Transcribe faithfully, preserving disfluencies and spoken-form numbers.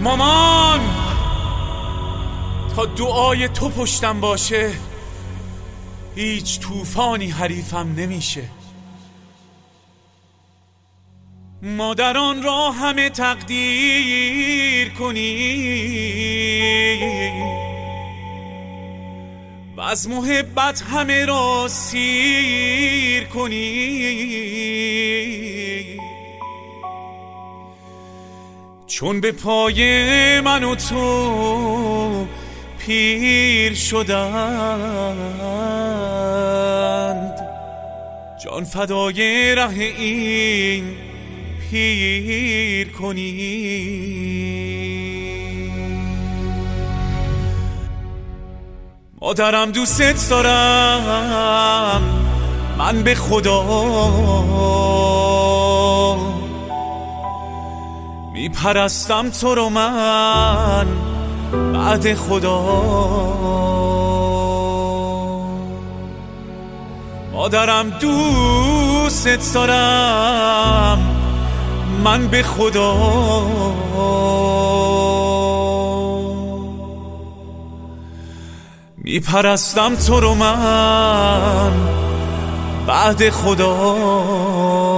مامان، تا دعای تو پشتم باشه هیچ طوفانی حریفم نمیشه. مادران را همه تقدیر کنی و از محبت همه را سیر کنی، چون به پای من و تو پیر شدند، جان فدای ره این پیر کنی. مادرم دوست دارم من به خدا، میپرستم تو رو من بعد خدا. مادرم دوست دارم من به خدا، میپرستم تو رو من بعد خدا.